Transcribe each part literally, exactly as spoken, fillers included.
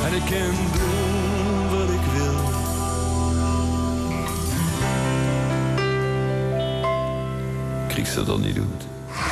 En ik kan doen wat ik wil. Kriek ze dat niet doet.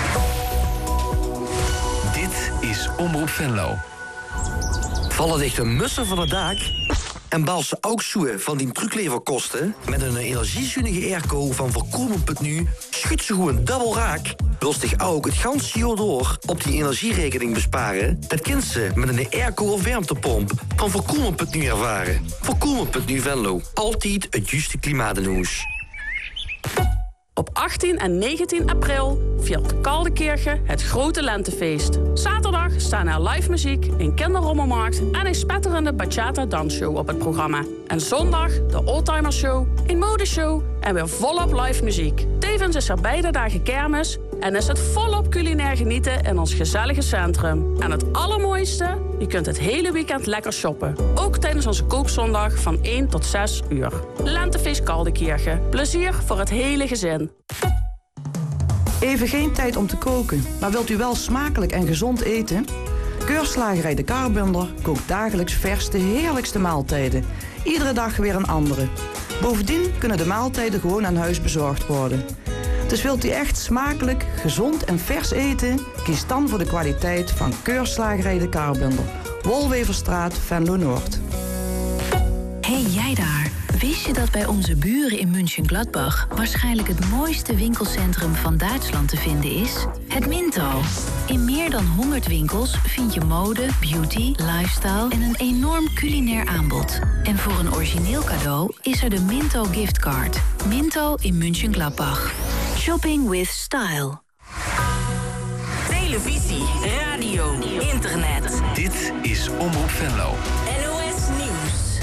Dit is Omroep Venlo. Vallen dichte mussen van het dak? En bal ze ook zoe van die trucleverkosten? Met een energiezuinige airco van voorkomen punt nu schudt ze gewoon dubbel raak. Wil zich ook het ganse jaar door op die energierekening besparen? Dat kunt ze met een airco of warmtepomp van voorkomen punt nu ervaren. voorkomen punt nu Venlo. Altijd het juiste klimaatnieuws. Op achttien en negentien april viert Kaldenkirchen het grote lentefeest. Zaterdag staan er live muziek, een kinderrommelmarkt en een spetterende bachata dansshow op het programma. En zondag de Oldtimer Show, een modeshow en weer volop live muziek. Tevens is er beide dagen kermis en is het volop culinair genieten in ons gezellige centrum. En het allermooiste, je kunt het hele weekend lekker shoppen. Ook tijdens onze koopzondag van één tot zes uur. Lentefeest Kaldenkirchen. Plezier voor het hele gezin. Even geen tijd om te koken, maar wilt u wel smakelijk en gezond eten? Keurslagerij De Karbunner kookt dagelijks vers de heerlijkste maaltijden. Iedere dag weer een andere. Bovendien kunnen de maaltijden gewoon aan huis bezorgd worden. Dus wilt u echt smakelijk, gezond en vers eten? Kies dan voor de kwaliteit van Keurslagerij De Karbunner. Wolweverstraat, Venlo Noord. Hey jij daar, wist je dat bij onze buren in München-Gladbach waarschijnlijk het mooiste winkelcentrum van Duitsland te vinden is? Het Minto. In meer dan honderd winkels vind je mode, beauty, lifestyle en een enorm culinair aanbod. En voor een origineel cadeau is er de Minto giftcard. Minto in München-Gladbach. Shopping with style. Televisie, radio, internet. Dit is Omroep Venlo. N O S Nieuws.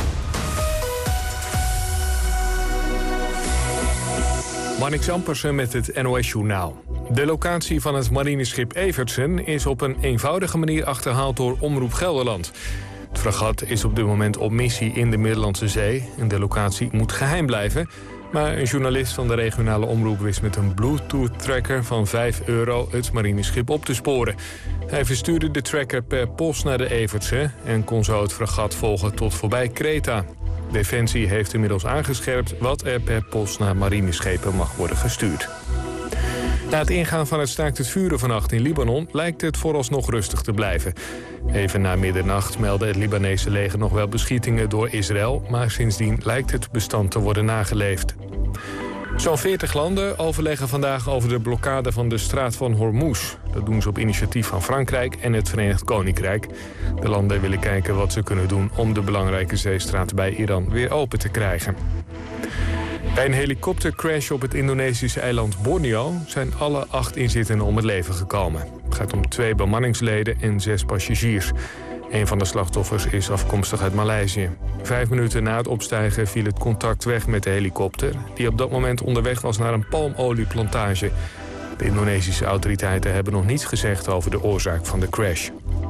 Marnix Ampersen met het N O S-journaal. De locatie van het marineschip Evertsen is op een eenvoudige manier achterhaald door Omroep Gelderland. Het fregat is op dit moment op missie in de Middellandse Zee en de locatie moet geheim blijven. Maar een journalist van de regionale omroep wist met een Bluetooth-tracker van vijf euro het marineschip op te sporen. Hij verstuurde de tracker per post naar de Evertsen en kon zo het fregat volgen tot voorbij Kreta. Defensie heeft inmiddels aangescherpt wat er per post naar marineschepen mag worden gestuurd. Na het ingaan van het staakt het vuren vannacht in Libanon lijkt het vooralsnog rustig te blijven. Even na middernacht meldde het Libanese leger nog wel beschietingen door Israël, maar sindsdien lijkt het bestand te worden nageleefd. Zo'n veertig landen overleggen vandaag over de blokkade van de straat van Hormuz. Dat doen ze op initiatief van Frankrijk en het Verenigd Koninkrijk. De landen willen kijken wat ze kunnen doen om de belangrijke zeestraat bij Iran weer open te krijgen. Bij een helikoptercrash op het Indonesische eiland Borneo zijn alle acht inzittenden om het leven gekomen. Het gaat om twee bemanningsleden en zes passagiers. Een van de slachtoffers is afkomstig uit Maleisië. Vijf minuten na het opstijgen viel het contact weg met de helikopter, die op dat moment onderweg was naar een palmolieplantage. De Indonesische autoriteiten hebben nog niets gezegd over de oorzaak van de crash.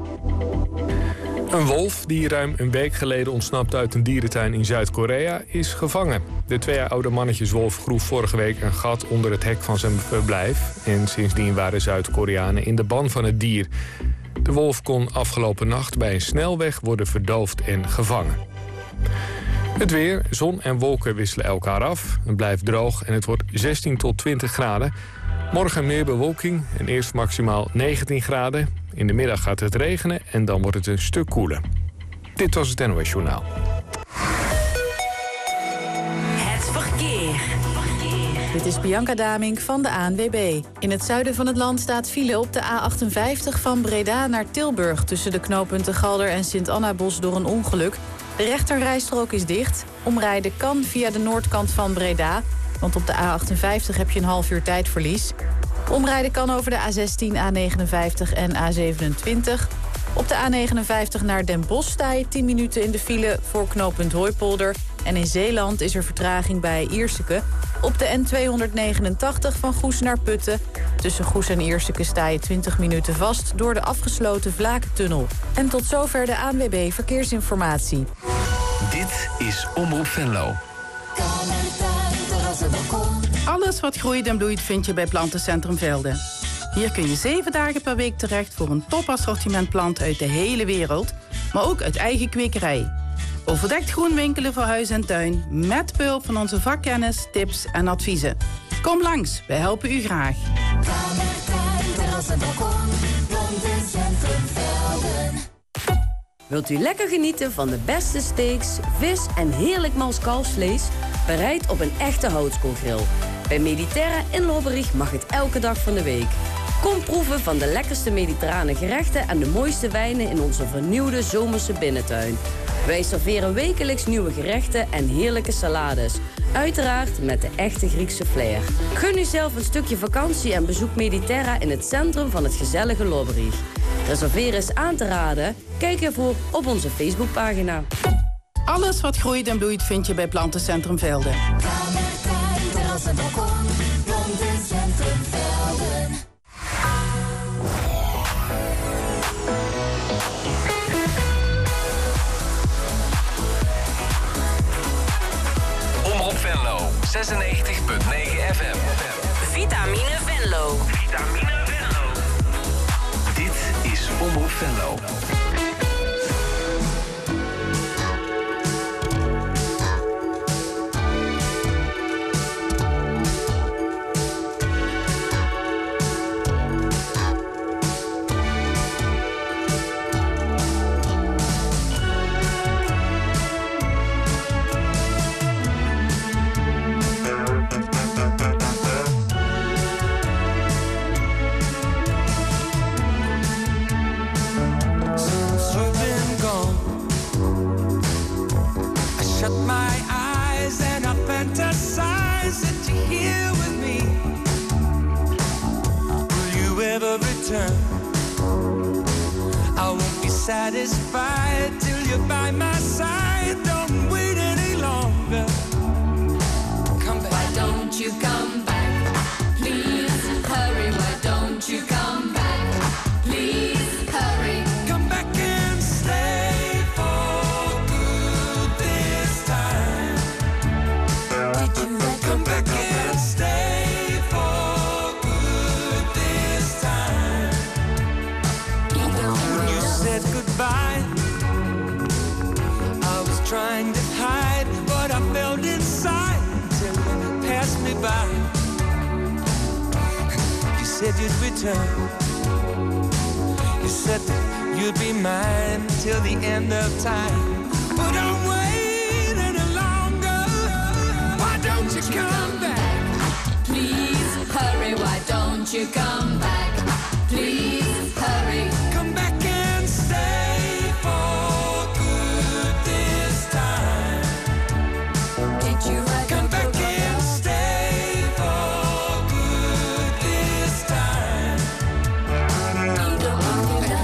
Een wolf die ruim een week geleden ontsnapte uit een dierentuin in Zuid-Korea is gevangen. De twee jaar oude mannetjeswolf groef vorige week een gat onder het hek van zijn verblijf. En sindsdien waren Zuid-Koreanen in de ban van het dier. De wolf kon afgelopen nacht bij een snelweg worden verdoofd en gevangen. Het weer, zon en wolken wisselen elkaar af. Het blijft droog en het wordt zestien tot twintig graden. Morgen meer bewolking en eerst maximaal negentien graden. In de middag gaat het regenen en dan wordt het een stuk koeler. Dit was het N O S Journaal. Het verkeer. Dit is Bianca Damink van de A N W B. In het zuiden van het land staat file op de A achtenvijftig van Breda naar Tilburg, tussen de knooppunten Galder en Sint-Annabos door een ongeluk. De rechterrijstrook is dicht. Omrijden kan via de noordkant van Breda, want op de A achtenvijftig heb je een half uur tijdverlies. Omrijden kan over de A zestien, A negenenvijftig en A zevenentwintig. Op de A negenenvijftig naar Den Bosch sta je tien minuten in de file voor knooppunt Hooipolder. En in Zeeland is er vertraging bij Ierseke. Op de N tweehonderdnegenentachtig van Goes naar Putten. Tussen Goes en Ierseke sta je twintig minuten vast door de afgesloten Vlakentunnel. En tot zover de A N W B Verkeersinformatie. Dit is Omroep Venlo. Alles wat groeit en bloeit vind je bij Plantencentrum Velden. Hier kun je zeven dagen per week terecht voor een topassortiment planten uit de hele wereld. maar ook uit eigen kwekerij. Overdekt groen winkelen voor huis en tuin, met behulp van onze vakkennis, tips en adviezen. Kom langs, wij helpen u graag. Wilt u lekker genieten van de beste steaks, vis en heerlijk mals kalfsvlees? Bereid op een echte houtskoolgrill. Bij Mediterra in Lobberich mag het elke dag van de week. Kom proeven van de lekkerste mediterrane gerechten en de mooiste wijnen in onze vernieuwde zomerse binnentuin. Wij serveren wekelijks nieuwe gerechten en heerlijke salades. Uiteraard met de echte Griekse flair. Gun u zelf een stukje vakantie en bezoek Mediterra in het centrum van het gezellige Lobberich. Reserveren is aan te raden. Kijk ervoor op onze Facebookpagina. Alles wat groeit en bloeit vind je bij Plantencentrum Velden. Omroep Venlo, zesennegentig punt negen F M. Vitamine Venlo. Vitamine Venlo. Dit is Omroep Venlo. Satisfied till you're by my side. Don't wait any longer. Come back. Why don't you come back? Please hurry. Why don't you come back? Please hurry. Come back and stay for good this time. Did you ever come back and stay for good this time? When you said goodbye, I was trying to hide what I felt inside till you passed me by. You said you'd return. You said that you'd be mine till the end of time. But don't wait any longer. Why don't you come back? Please hurry. Why don't you come back? Please hurry. Come back and stay for good this time. Did you ever come back and stay for good this time? You don't want to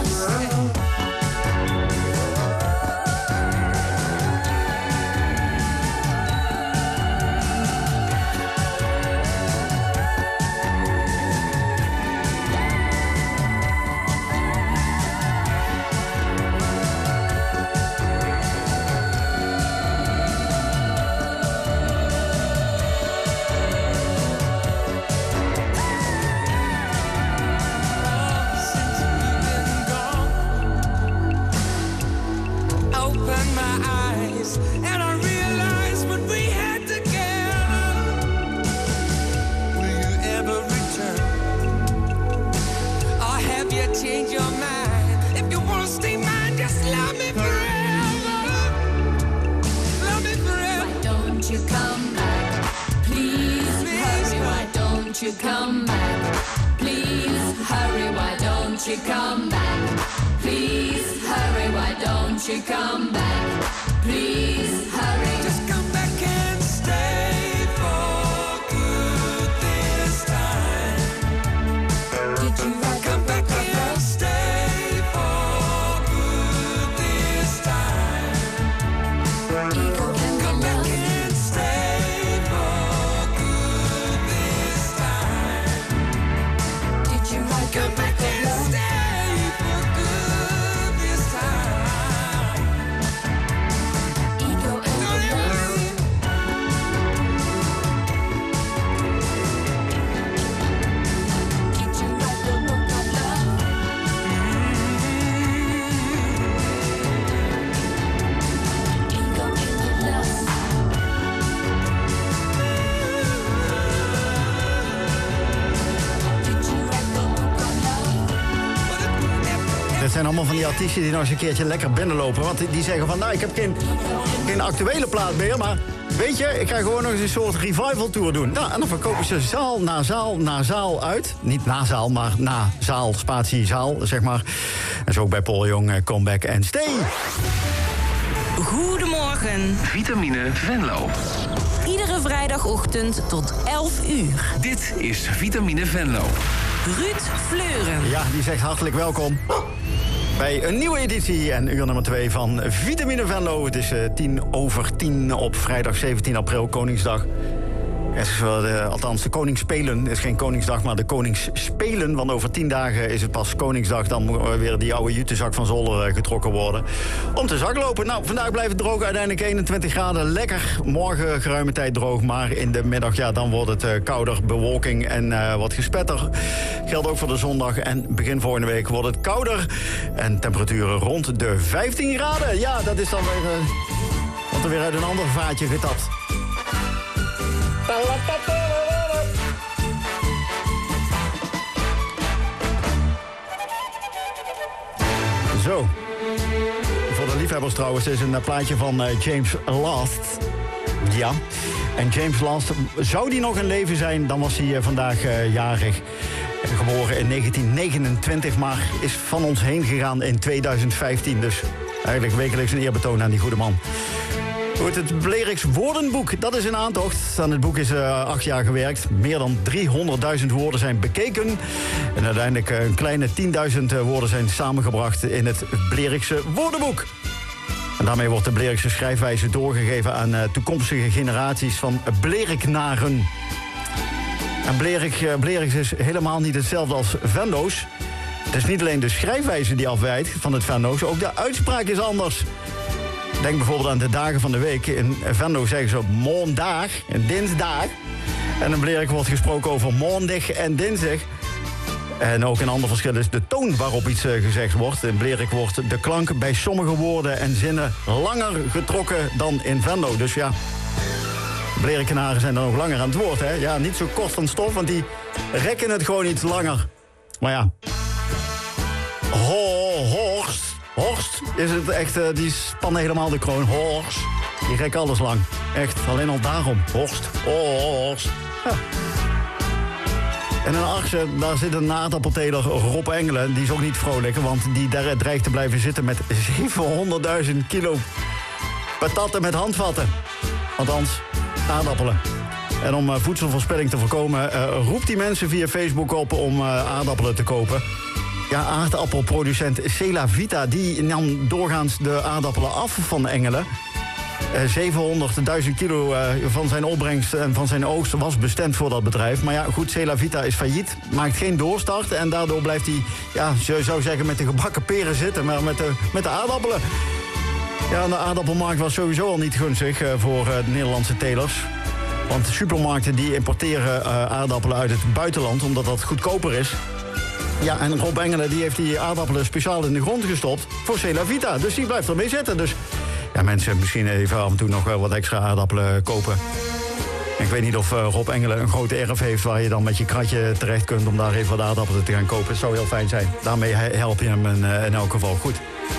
you come back? Please hurry, why don't you come back? Please hurry, why don't you come back? Please hurry. Just come back and stay for good this time. Did you ever come back and stay for good this time? Ego can come be back lost. and stay for good this time. Did you ever come back and stay for good this time? Ego and het zijn allemaal van die artiesten die nog eens een keertje lekker binnenlopen. Want die, die zeggen van, nou, ik heb geen, geen actuele plaat meer, maar weet je, ik ga gewoon nog eens een soort revival tour doen. Nou, en dan verkopen ze zaal na zaal na zaal uit. Niet na zaal, maar na zaal, spatie, zaal, zeg maar. En zo ook bij Paul Jong, Comeback en Stay. Goedemorgen. Vitamine Venlo. Iedere vrijdagochtend tot elf uur. Dit is Vitamine Venlo. Ruud Fleuren. Ja, die zegt hartelijk welkom bij een nieuwe editie en uur nummer twee van Vitamine Venlo. Het is uh, tien over tien op vrijdag zeventien april, Koningsdag. Het is wel de, althans de Koningsspelen. Het is geen Koningsdag, maar de Koningsspelen. Want over tien dagen is het pas Koningsdag. Dan moet weer die oude jutezak van Zolder uh, getrokken worden. Om te zaklopen. Nou, vandaag blijft het droog. Uiteindelijk eenentwintig graden. Lekker. Morgen geruime tijd droog. Maar in de middag, ja, dan wordt het uh, kouder. Bewolking en uh, wat gespetter. Geldt ook voor de zondag. En begin volgende week wordt het kouder. En temperaturen rond de vijftien graden. Ja, dat is dan weer, uh, wordt er weer uit een ander vaatje getapt. Zo. Voor de liefhebbers trouwens is een plaatje van uh, James Last. Ja. En James Last, zou die nog in leven zijn, dan was hij uh, vandaag uh, jarig. Geboren in negentien negenentwintig, maar is van ons heen gegaan in tweeduizend vijftien. Dus eigenlijk wekelijks een eerbetoon aan die goede man. Goed, het Bleriks woordenboek, dat is in aantocht. Aan het boek is uh, acht jaar gewerkt. Meer dan driehonderdduizend woorden zijn bekeken. En uiteindelijk uh, een kleine tienduizend uh, woorden zijn samengebracht in het Blerikse woordenboek. En daarmee wordt de Blerikse schrijfwijze doorgegeven aan uh, toekomstige generaties van Bleriknaren. En Blerik, uh, Bleriks is helemaal niet hetzelfde als Venlo's. Het is niet alleen de schrijfwijze die afwijkt van het Venlo's, ook de uitspraak is anders. Denk bijvoorbeeld aan de dagen van de week. In Venlo zeggen ze maandag en dinsdag. En in Blerik wordt gesproken over maandag en dinsdag. En ook een ander verschil is de toon waarop iets gezegd wordt. In Blerik wordt de klank bij sommige woorden en zinnen langer getrokken dan in Venlo. Dus ja, Blerikenaren zijn dan ook langer aan het woord. Hè? Ja, niet zo kort van stof, want die rekken het gewoon iets langer. Maar ja, ho, Horst. Horst is het echt, uh, die spannen helemaal de kroon. Horst, die rekken alles lang. Echt, alleen al daarom. Horst, Horst. Ja. En in Arsen, daar zit een aardappelteler, Rob Engelen. Die is ook niet vrolijk, want die dreigt te blijven zitten met zevenhonderdduizend kilo patatten met handvatten. Althans, aardappelen. En om uh, voedselverspilling te voorkomen, uh, roept die mensen via Facebook op om uh, aardappelen te kopen. Ja, aardappelproducent Celavita, die nam doorgaans de aardappelen af van Engelen. Uh, zevenhonderdduizend kilo uh, van zijn opbrengst en van zijn oogst was bestemd voor dat bedrijf. Maar ja, goed, Celavita is failliet, maakt geen doorstart. En daardoor blijft hij, ja, je zou zeggen, met de gebakken peren zitten, maar met de, met de aardappelen. Ja, de aardappelmarkt was sowieso al niet gunstig uh, voor uh, de Nederlandse telers. Want de supermarkten die importeren uh, aardappelen uit het buitenland, omdat dat goedkoper is. Ja, en Rob Engelen die heeft die aardappelen speciaal in de grond gestopt voor Celavita. Dus die blijft ermee zitten. Dus ja, mensen misschien even af en toe nog wat extra aardappelen kopen. En ik weet niet of uh, Rob Engelen een grote erf heeft waar je dan met je kratje terecht kunt om daar even wat aardappelen te gaan kopen. Het zou heel fijn zijn. Daarmee help je hem in, uh, in elk geval goed.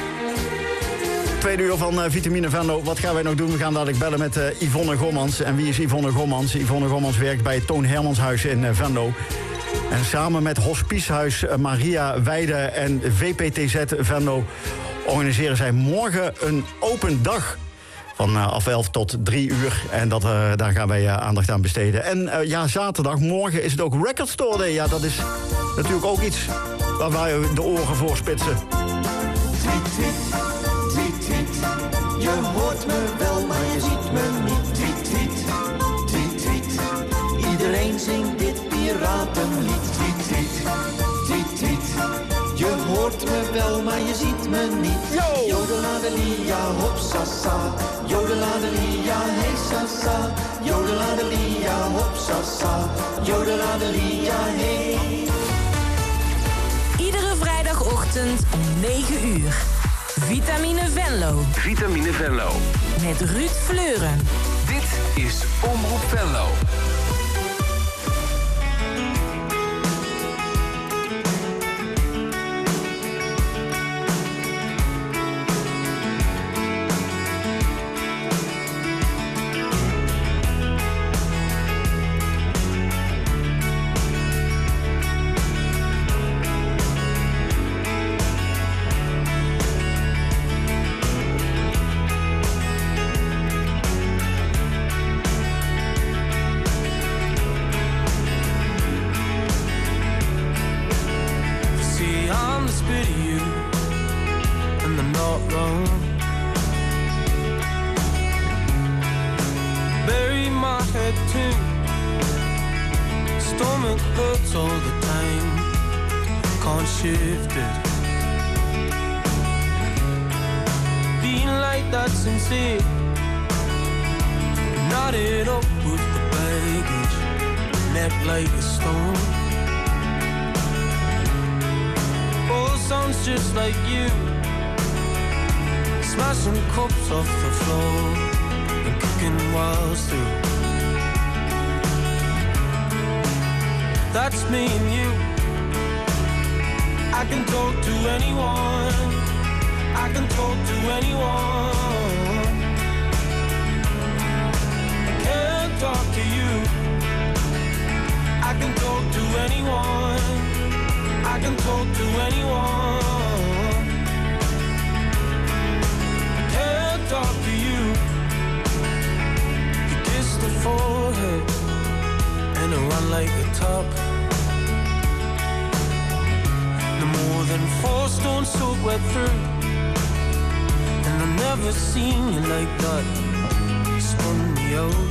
Tweede uur van uh, Vitamine Venlo. Wat gaan wij nog doen? We gaan dadelijk bellen met uh, Yvonne Gommans. En wie is Yvonne Gommans? Yvonne Gommans werkt bij het Toon Hermanshuis in uh, Venlo. En samen met Hospicehuis Maria Weide en V P T Z Venlo organiseren zij morgen een open dag. Van uh, half elf tot drie uur. En dat, uh, daar gaan wij uh, aandacht aan besteden. En uh, ja, zaterdag, morgen is het ook Record Store Day. Ja, dat is natuurlijk ook iets waar wij de oren voor spitsen. Tweet, tweet, tweet, tweet. Je hoort me wel, maar je ziet me niet. Tweet, tweet, tweet, tweet. Iedereen zingt dit piratenlied. Tweet, tweet, tweet, tweet. Je hoort me wel, maar je ziet me niet. Jodeladelia, hop sasa. Jodeladelia, hey sasa. Jodeladelia, hop sasa. Jodeladelia, hey. Iedere vrijdagochtend om negen uur. Vitamine Venlo. Vitamine Venlo. Met Ruud Fleuren. Dit is Omroep Venlo. I'm the spit of you, and I'm not wrong. Bury my head too. Stomach hurts all the time. Can't shift it. Being like that's sincere. Knotted up with the baggage. Neck like a stone. Oh, sounds just like you. Smashing cups off the floor and kicking walls through. That's me and you. I can talk to anyone. I can talk to anyone. I can't talk to you. I can talk to anyone. I can talk to anyone. I can't talk to you. You kiss the forehead and I run like a top. No more than four stones soak wet through. And I've never seen you like that. You spun me out.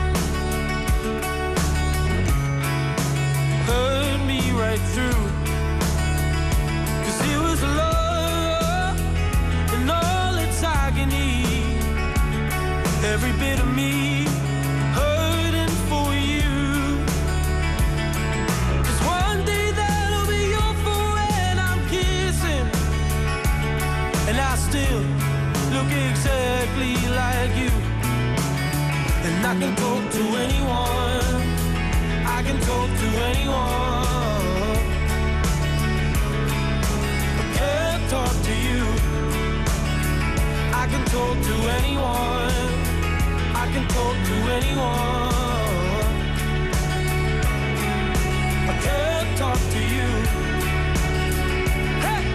Hurt me right through. Cause it was love and all its agony. Every bit of me hurting for you. Cause one day that'll be your fool and I'm kissing. And I still look exactly like you. And I can talk to anyone. I can talk to anyone. I can't talk to you. I can talk to anyone. I can talk to anyone. I can't talk to you. Hey!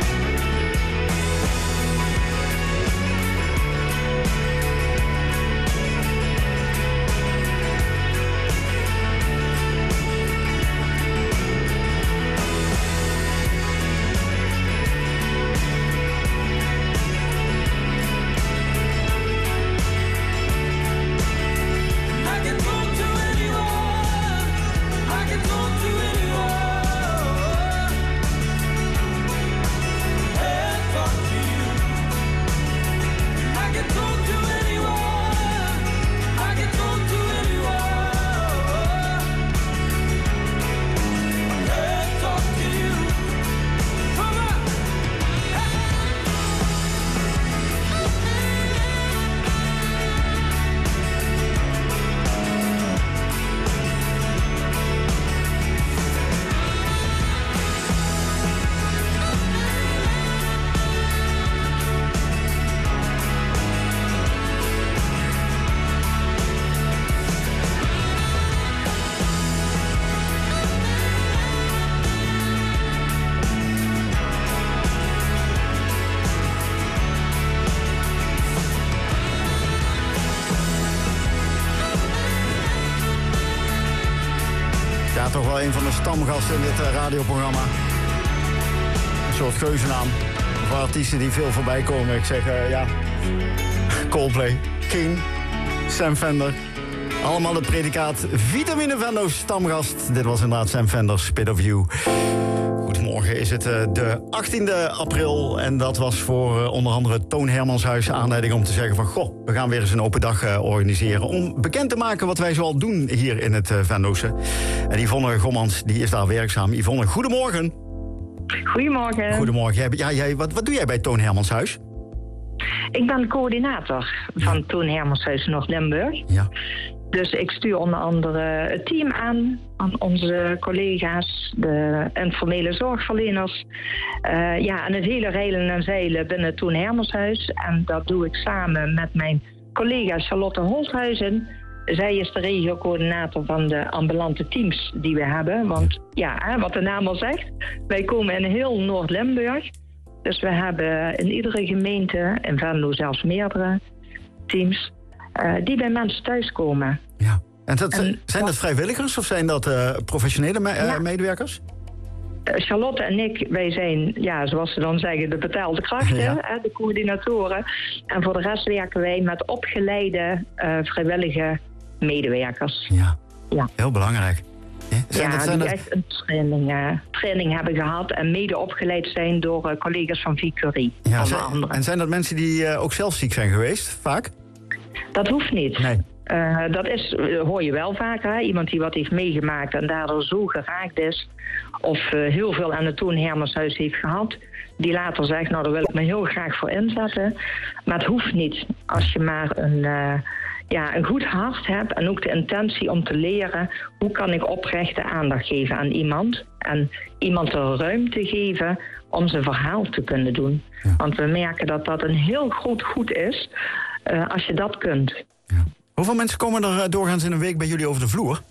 Toch wel een van de stamgasten in dit uh, radioprogramma. Een soort geuzennaam. Voor artiesten die veel voorbij komen. Ik zeg, uh, ja... Coldplay, King, Sam Fender. Allemaal de predicaat Vitamine Venlo's stamgast. Dit was inderdaad Sam Fender's Spit of You. Goedemorgen, is het uh, de achttiende april. En dat was voor uh, onder andere Toon Hermanshuis aanleiding om te zeggen van... goh, we gaan weer eens een open dag uh, organiseren... om bekend te maken wat wij zoal doen hier in het uh, Venlose. En Yvonne Gommans, die is daar werkzaam. Yvonne, goedemorgen. Goedemorgen. Goedemorgen. Ja, jij, wat, wat doe jij bij Toon Hermanshuis? Ik ben coördinator van ja. Toon Hermanshuis Noord-Limburg. Ja. Dus ik stuur onder andere het team aan, aan onze collega's, de informele zorgverleners. Uh, ja, en het hele reilen en zeilen binnen Toon Hermanshuis. En dat doe ik samen met mijn collega Charlotte Holthuizen. Zij is de regiocoördinator van de ambulante teams die we hebben. Want ja, hè, wat de naam al zegt, wij komen in heel Noord-Limburg. Dus we hebben in iedere gemeente, in Venlo zelfs meerdere teams... Uh, die bij mensen thuiskomen. Ja. En, dat, en zijn dat vrijwilligers of zijn dat uh, professionele me- ja. uh, medewerkers? Charlotte en ik, wij zijn, ja, zoals ze dan zeggen, de betaalde krachten, ja. hè, de coördinatoren. En voor de rest werken wij met opgeleide uh, vrijwillige medewerkers. Ja, ja. Heel belangrijk. Ja, dat, die dat... echt een training, uh, training hebben gehad en mede opgeleid zijn door uh, collega's van Vicurie. Ja, zijn, en zijn dat mensen die uh, ook zelf ziek zijn geweest, vaak? Dat hoeft niet. Nee. Uh, dat is, uh, hoor je wel vaker, hè? Iemand die wat heeft meegemaakt en daardoor zo geraakt is, of uh, heel veel aan het Toon Hermenshuis heeft gehad, die later zegt, nou daar wil ik me heel graag voor inzetten. Maar het hoeft niet. Als je maar een... Uh, Ja, een goed hart heb en ook de intentie om te leren hoe kan ik oprechte aandacht geven aan iemand. En iemand de ruimte geven om zijn verhaal te kunnen doen. Ja. Want we merken dat dat een heel groot goed is uh, als je dat kunt. Ja. Hoeveel mensen komen er doorgaans in een week bij jullie over de vloer?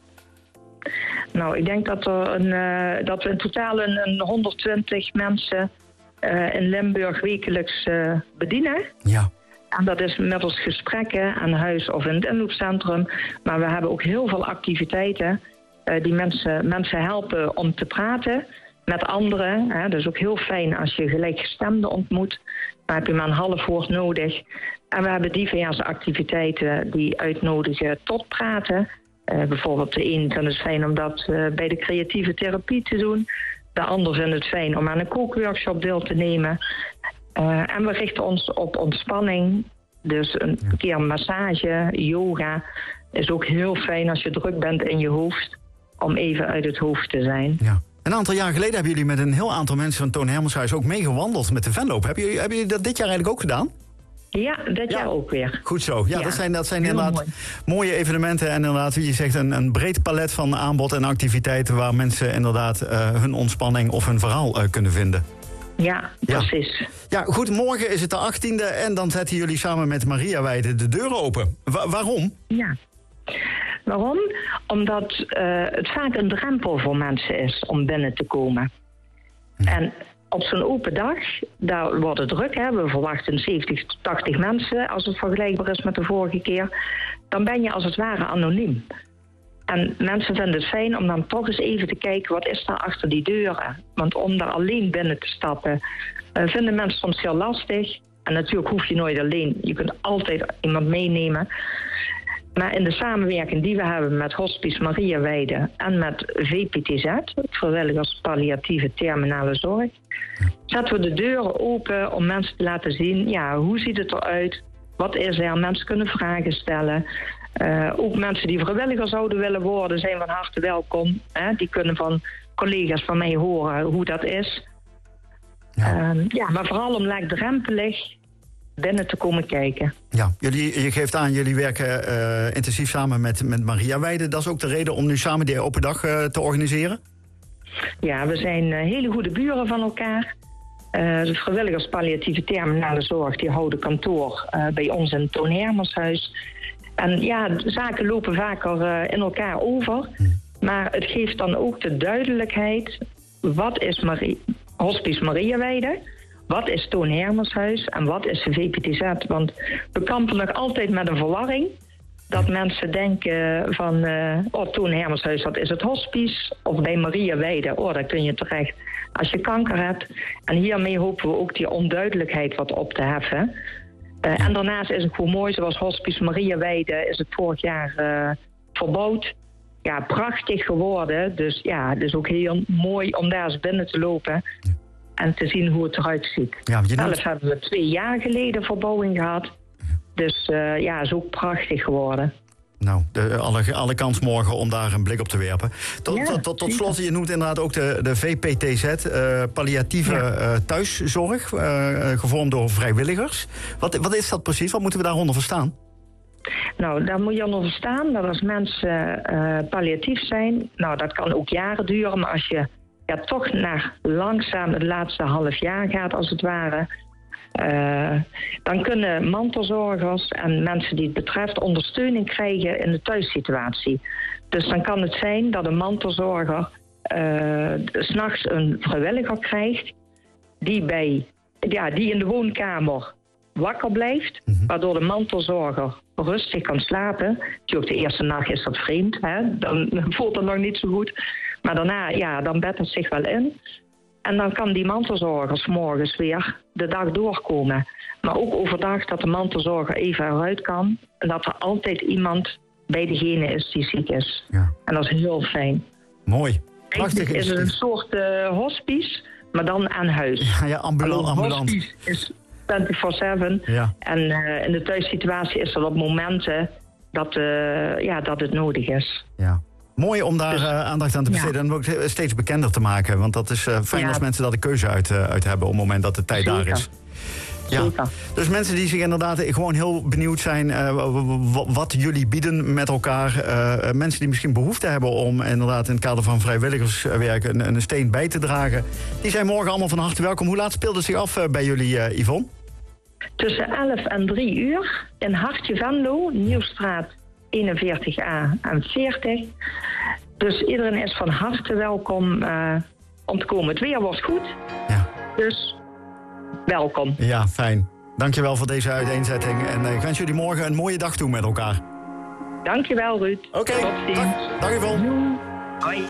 Nou, ik denk dat, er een, uh, dat we in totaal een, een honderdtwintig mensen uh, in Limburg wekelijks uh, bedienen. Ja. En dat is middels gesprekken aan huis of in het inloopcentrum. Maar we hebben ook heel veel activiteiten uh, die mensen, mensen helpen om te praten met anderen. Hè. Dat is ook heel fijn als je gelijkgestemden ontmoet. Dan heb je maar een half woord nodig. En we hebben diverse activiteiten die uitnodigen tot praten. Uh, bijvoorbeeld de een vindt het fijn om dat uh, bij de creatieve therapie te doen. De ander vindt het fijn om aan een kookworkshop deel te nemen. Uh, en we richten ons op ontspanning. Dus een ja. keer massage, yoga. Is ook heel fijn als je druk bent in je hoofd. Om even uit het hoofd te zijn. Ja. Een aantal jaar geleden hebben jullie met een heel aantal mensen van Toon Hermenshuis ook meegewandeld met de Venloop. Hebben jullie, hebben jullie dat dit jaar eigenlijk ook gedaan? Ja, dit ja. jaar ook weer. Goed zo. Ja, ja. Dat zijn, dat zijn inderdaad mooi. mooie evenementen. En inderdaad, wie je zegt, een, een breed palet van aanbod en activiteiten waar mensen inderdaad uh, hun ontspanning of hun verhaal uh, kunnen vinden. Ja, precies. Ja. ja, goed, morgen is het de achttiende en dan zetten jullie samen met Maria Weide de deuren open. Wa- waarom? Ja. Waarom? Omdat uh, het vaak een drempel voor mensen is om binnen te komen. Ja. En op zo'n open dag, daar wordt het druk. Hè? We verwachten zeventig tot tachtig mensen als het vergelijkbaar is met de vorige keer. Dan ben je als het ware anoniem. En mensen vinden het fijn om dan toch eens even te kijken, wat is daar achter die deuren? Want om daar alleen binnen te stappen, uh, vinden mensen soms heel lastig. En natuurlijk hoef je nooit alleen, je kunt altijd iemand meenemen. Maar in de samenwerking die we hebben met Hospice Maria Weide en met V P T Z, Vrijwilligers Palliatieve Terminale Zorg, zetten we de deuren open om mensen te laten zien, ja, hoe ziet het eruit? Wat is er? Mensen kunnen vragen stellen. Uh, ook mensen die vrijwilliger zouden willen worden, zijn van harte welkom. Hè? Die kunnen van collega's van mij horen hoe dat is. Ja, uh, ja maar vooral om laagdrempelig binnen te komen kijken. Ja, jullie, je geeft aan, jullie werken uh, intensief samen met, met Maria Weide. Dat is ook de reden om nu samen die open dag uh, te organiseren? Ja, we zijn uh, hele goede buren van elkaar. Uh, de vrijwilligers palliatieve terminale zorg die houden kantoor uh, bij ons in het Toon Hermenshuis. En ja, de zaken lopen vaker uh, in elkaar over. Maar het geeft dan ook de duidelijkheid. Wat is Marie, Hospice Maria Weide? Wat is Toon Hermenshuis? En wat is de V P T Z? Want we kampen nog altijd met een verwarring. Dat mensen denken van, uh, oh, Toon Hermenshuis, dat is het hospice. Of bij Maria Weide, oh, daar kun je terecht als je kanker hebt. En hiermee hopen we ook die onduidelijkheid wat op te heffen. Uh, en daarnaast is het gewoon mooi, zoals Hospice Maria Weide is het vorig jaar uh, verbouwd. Ja, prachtig geworden. Dus ja, het is ook heel mooi om daar eens binnen te lopen en te zien hoe het eruit ziet. Ja, Zelf noemt... hebben we twee jaar geleden verbouwing gehad. Dus uh, ja, het is ook prachtig geworden. Nou, de, alle, alle kans morgen om daar een blik op te werpen. Tot, ja, tot, tot, tot slot, je noemt inderdaad ook de, de V P T Z, uh, palliatieve ja. uh, thuiszorg, uh, gevormd door vrijwilligers. Wat, wat is dat precies? Wat moeten we daaronder verstaan? Nou, daar moet je onder verstaan dat als mensen uh, palliatief zijn, nou, dat kan ook jaren duren, maar als je ja, toch naar langzaam het laatste half jaar gaat, als het ware, Uh, dan kunnen mantelzorgers en mensen die het betreft ondersteuning krijgen in de thuissituatie. Dus dan kan het zijn dat een mantelzorger uh, 's nachts een vrijwilliger krijgt die, bij, ja, die in de woonkamer wakker blijft, mm-hmm. waardoor de mantelzorger rustig kan slapen. Natuurlijk, de eerste nacht is dat vreemd, hè? Dan voelt dat nog niet zo goed. Maar daarna, ja, dan bedt het zich wel in. En dan kan die mantelzorger 's morgens weer de dag doorkomen. Maar ook overdag dat de mantelzorger even eruit kan. En dat er altijd iemand bij degene is die ziek is. Ja. En dat is heel fijn. Mooi. Eigenlijk is het een soort uh, hospice, maar dan aan huis. Ja, ja ambulant. ambulant. Hospice is vierentwintig zeven. Ja. En uh, in de thuissituatie is dat op momenten dat, uh, ja, dat het nodig is. Ja. Mooi om daar uh, aandacht aan te besteden ja. en ook steeds bekender te maken. Want dat is uh, fijn ja. als mensen daar de keuze uit, uh, uit hebben op het moment dat de tijd Zeker. daar is. Ja. Dus mensen die zich inderdaad gewoon heel benieuwd zijn uh, wat jullie bieden met elkaar. Uh, mensen die misschien behoefte hebben om inderdaad in het kader van vrijwilligerswerk een, een steen bij te dragen. Die zijn morgen allemaal van harte welkom. Hoe laat speelt het zich af uh, bij jullie, uh, Yvonne? Tussen elf en drie uur in Hartje Venlo, Nieuwstraat eenenveertig A en veertig. Dus iedereen is van harte welkom uh, om te komen. Het weer wordt goed. Ja. Dus welkom. Ja, fijn. Dankjewel voor deze uiteenzetting. En uh, ik wens jullie morgen een mooie dag toe met elkaar. Dankjewel, Ruud. Oké, okay. Tot ziens. Dag, dag Yvonne. Hoi.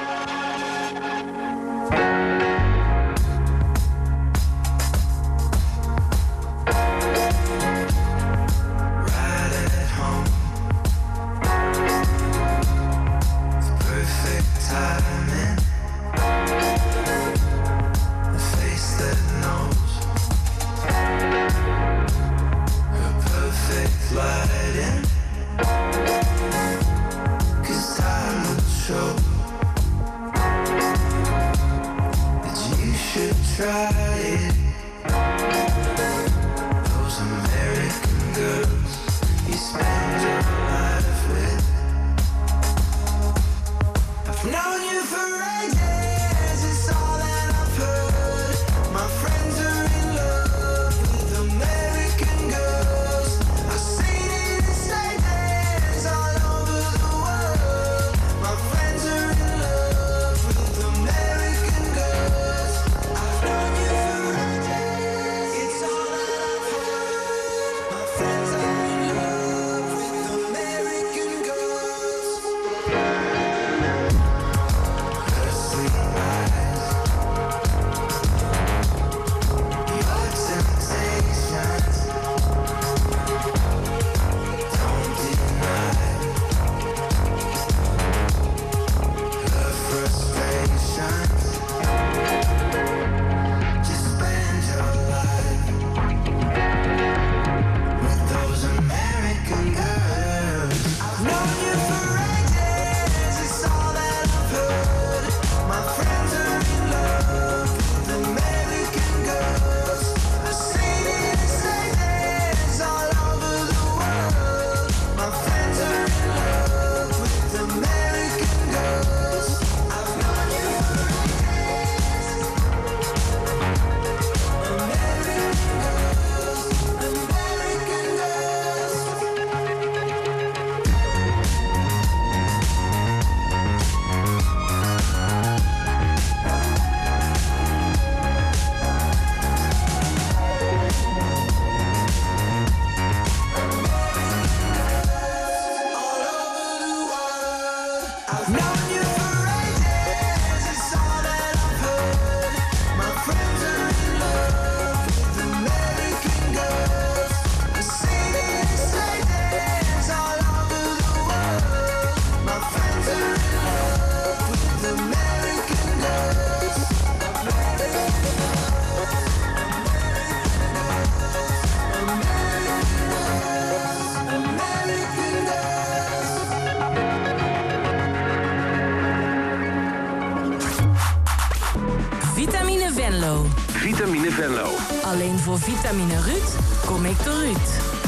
Vitamine Venlo. Alleen voor Vitamine Ruud kom ik door Ruud.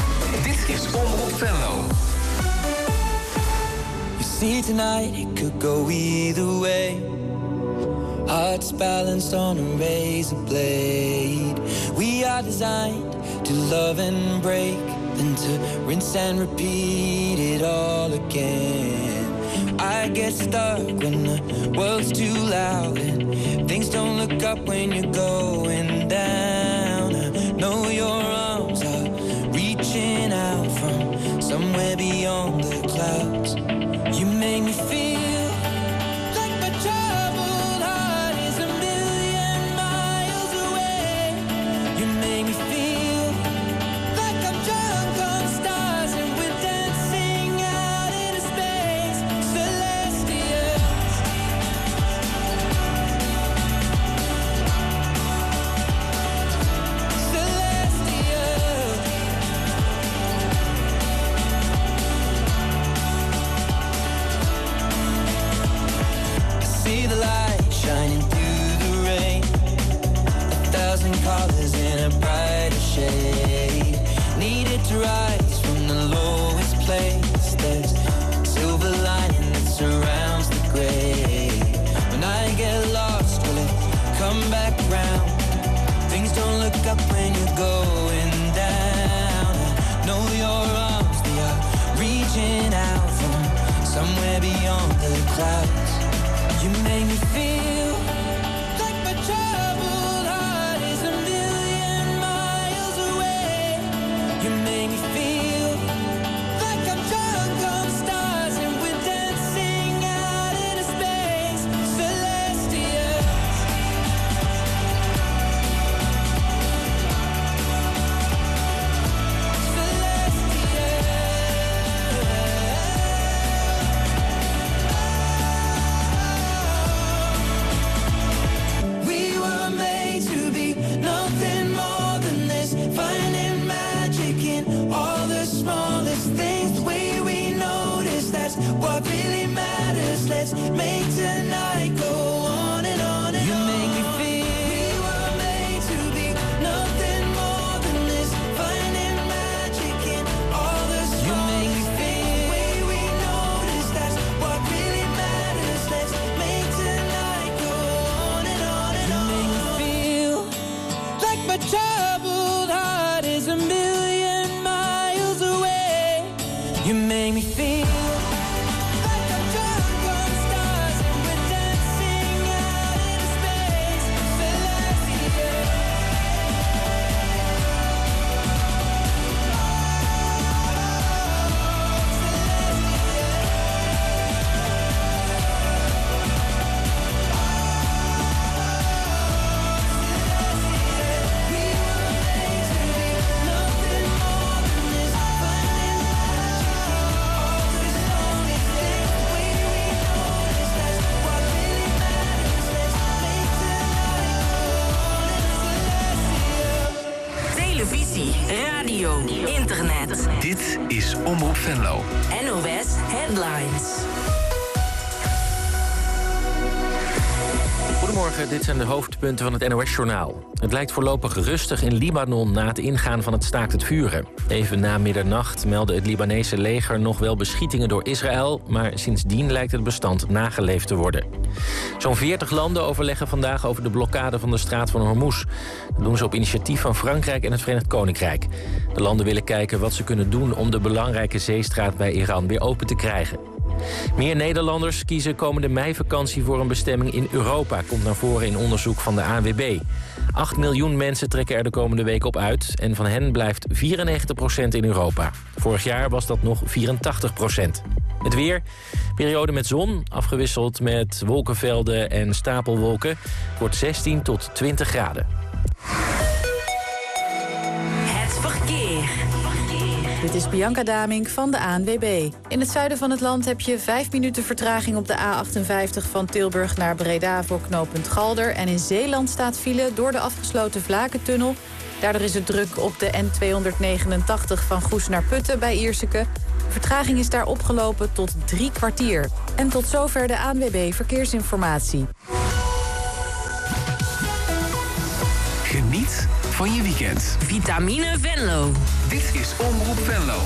Dit is Omroep Venlo. You see tonight it could go either way. Hearts balanced on a razor blade. We are designed to love and break, then to rinse and repeat it all again. I get stuck when the world's too loud and things don't look up when you're going down. I know your arms are reaching out from somewhere beyond the clouds. You make me feel like my child. thousand colors in a brighter shade. Needed to rise from the lowest place. There's silver lining that surrounds the gray. When I get lost, will it come back round? Things don't look up when you're going down. I know your arms, they are reaching out from somewhere beyond the clouds. You make me feel like my troubled heart is a million miles away. You make me feel like I'm drunk on stars and we're dancing out into space. Celestial. We were made to be nothing more than this. Finding magic in all the smallest things. The way we notice, that's what really matters. Let's make tonight go on and on and on. You make me feel we were made to be nothing more than this. Finding magic in all the smallest things. The way we notice, that's what really matters. Let's make tonight go on and on and on. You make me feel like my troubled heart is a million miles away. You make me feel like I'm drunk on stars and we're dancing out into space. Celestial. Televisie, radio, internet. Dit is Omroep Venlo. N O S Headlines. Goedemorgen, dit zijn de hoofdpunten van het N O S-journaal. Het lijkt voorlopig rustig in Libanon na het ingaan van het staakt het vuren. Even na middernacht meldde het Libanese leger nog wel beschietingen door Israël, maar sindsdien lijkt het bestand nageleefd te worden. Zo'n veertig landen overleggen vandaag over de blokkade van de straat van Hormuz. Dat doen ze op initiatief van Frankrijk en het Verenigd Koninkrijk. De landen willen kijken wat ze kunnen doen om de belangrijke zeestraat bij Iran weer open te krijgen. Meer Nederlanders kiezen komende meivakantie voor een bestemming in Europa, komt naar voren in onderzoek van de A N W B. acht miljoen mensen trekken er de komende week op uit en van hen blijft vierennegentig procent in Europa. Vorig jaar was dat nog vierentachtig procent. Het weer, periode met zon, afgewisseld met wolkenvelden en stapelwolken. Het wordt zestien tot twintig graden. Het verkeer. Dit is Bianca Damink van de A N W B. In het zuiden van het land heb je vijf minuten vertraging op de A achtenvijftig van Tilburg naar Breda voor knooppunt Galder. En in Zeeland staat file door de afgesloten Vlakentunnel. Daardoor is het druk op de N tweehonderdnegenentachtig van Goes naar Putten bij Ierseke. De vertraging is daar opgelopen tot drie kwartier. En tot zover de A N W B Verkeersinformatie. Geniet van je weekend. Vitamine Venlo. Dit is Omroep Venlo.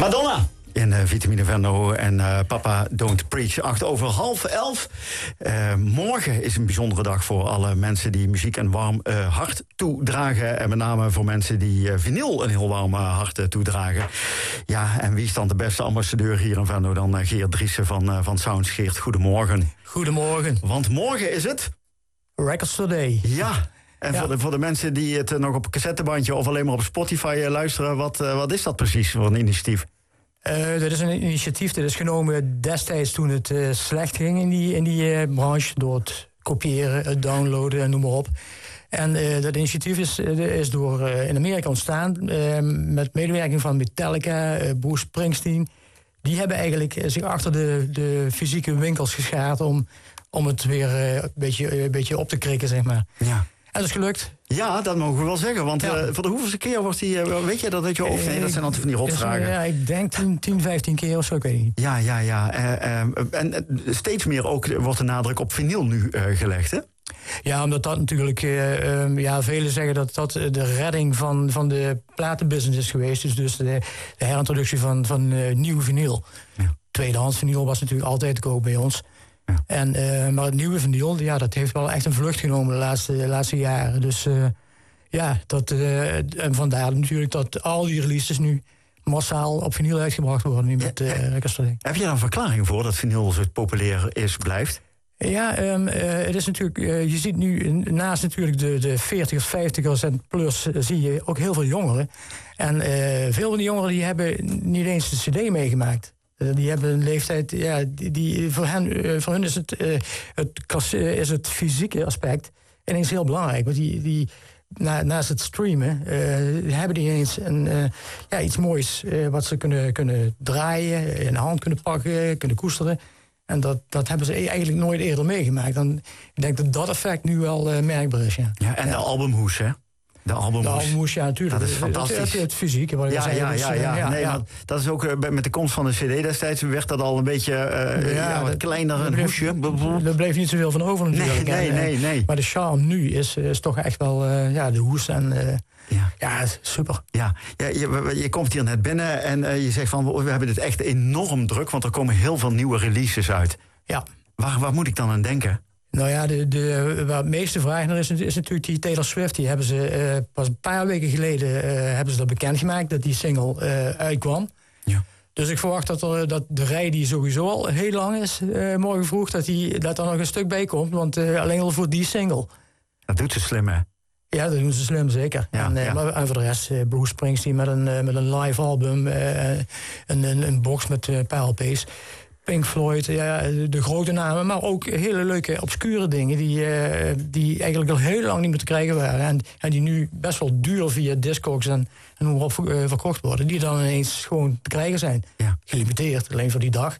Madonna! In uh, Vitamine Venlo en uh, Papa Don't Preach. Acht over half elf. Uh, morgen is een bijzondere dag voor alle mensen die muziek een warm uh, hart toedragen. En met name voor mensen die uh, vinyl een heel warm uh, hart uh, toedragen. Ja, en wie is dan de beste ambassadeur hier in Venlo dan uh, Geert Driessen van, uh, van Sounds. Geert, goedemorgen. Goedemorgen. Want morgen is het... Records Today. Ja. En ja. voor, de, voor de mensen die het uh, nog op een cassettebandje of alleen maar op Spotify uh, luisteren... Wat, uh, wat is dat precies voor een initiatief? Uh, dat is een initiatief dat is genomen destijds toen het uh, slecht ging in die, in die uh, branche. Door het kopiëren, het downloaden en noem maar op. En uh, dat initiatief is, uh, is door, uh, in Amerika ontstaan. Uh, met medewerking van Metallica, uh, Bruce Springsteen. Die hebben eigenlijk uh, zich achter de, de fysieke winkels geschaard... om, om het weer uh, een, beetje, uh, een beetje op te krikken, zeg maar. Ja. En dat is gelukt. Ja, dat mogen we wel zeggen. Want ja. uh, voor de hoeveelste keer wordt die... Uh, weet je dat uit je hoofd? Nee, dat zijn altijd van die rotvragen. Ja, ik denk tien, vijftien keer of zo, ik weet niet. Ja, ja, ja. Uh, uh, en uh, steeds meer ook wordt de nadruk op vinyl nu uh, gelegd, hè? Ja, omdat dat natuurlijk... Uh, um, ja, velen zeggen dat dat de redding van, van de platenbusiness is geweest. Dus, dus de, de herintroductie van, van uh, nieuw vinyl. Ja. Tweedehands vinyl was natuurlijk altijd te koop bij ons. Ja. En, uh, maar het nieuwe vinyl, ja, dat heeft wel echt een vlucht genomen de laatste, de laatste jaren. Dus uh, ja, dat, uh, en vandaar natuurlijk dat al die releases nu massaal op vinyl uitgebracht worden. Nu met, uh, Records Today. Heb je daar een verklaring voor dat vinyl zo populair is, blijft? Ja, um, uh, het is natuurlijk, uh, je ziet nu naast natuurlijk de, de veertigers, vijftigers en plus uh, zie je ook heel veel jongeren. En uh, veel van die jongeren die hebben niet eens de cd meegemaakt. Die hebben een leeftijd, ja, die, die, voor, hen, voor hen is het, uh, het, is het fysieke aspect ineens heel belangrijk. Want die, die, na, naast het streamen uh, hebben die ineens een, uh, ja, iets moois uh, wat ze kunnen, kunnen draaien, in de hand kunnen pakken, kunnen koesteren. En dat, dat hebben ze eigenlijk nooit eerder meegemaakt. Dan, ik denk dat dat effect nu wel uh, merkbaar is. Ja. Ja, en ja. de albumhoes, hè? De albumhoes. De albumhoes, ja, natuurlijk. Dat is fantastisch. Het, het, het fysieke, wat ik ja, zei. ja, dus, ja, ja, ja, nee, ja. Maar dat is ook uh, met de komst van de cd destijds werd dat al een beetje uh, ja, ja, wat kleiner, een hoesje. Er bleef niet zoveel van over natuurlijk. Nee, nee, nee, nee. Maar de charme nu is, is toch echt wel uh, ja, de hoes en... Uh, ja. ja, super. Ja, ja je, je komt hier net binnen en uh, je zegt van we hebben dit echt enorm druk, want er komen heel veel nieuwe releases uit. Ja. Waar, waar moet ik dan aan denken? Nou ja, de, de, waar het meeste vraag naar is, is natuurlijk die Taylor Swift. Die hebben ze uh, pas een paar weken geleden uh, hebben ze dat bekendgemaakt dat die single uh, uitkwam. Ja. Dus ik verwacht dat, er, dat de rij die sowieso al heel lang is, uh, morgen vroeg, dat, die, dat er nog een stuk bij komt. Want uh, alleen al voor die single. Dat doet ze slim, hè? Ja, dat doen ze slim, zeker. Ja, en, uh, ja. Maar en voor de rest, uh, Bruce Springsteen met een, uh, met een live album, uh, een, een, een box met uh, een paar L P's. Pink Floyd, ja, de grote namen, maar ook hele leuke obscure dingen die, uh, die eigenlijk al heel lang niet meer te krijgen waren. En, en die nu best wel duur via Discogs en, en hoe op uh, verkocht worden. Die dan ineens gewoon te krijgen zijn. Ja. Gelimiteerd, alleen voor die dag.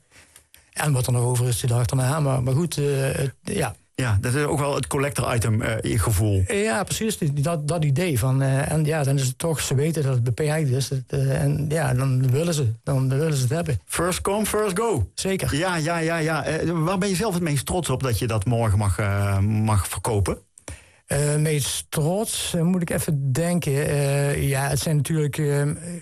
En wat er nog over is die dag daarna. Maar, maar goed, uh, het, ja. Ja, dat is ook wel het collector item uh, gevoel. Ja, precies. Dat, dat idee van. Uh, en ja, dan is het toch, ze weten dat het beperkt is. Dat, uh, en ja, dan willen ze, dan willen ze het hebben. First come, first go. Zeker. Ja, ja, ja, ja. Uh, waar ben je zelf het meest trots op dat je dat morgen mag, uh, mag verkopen? Uh, meest trots, uh, moet ik even denken. Uh, ja, het zijn natuurlijk... Uh,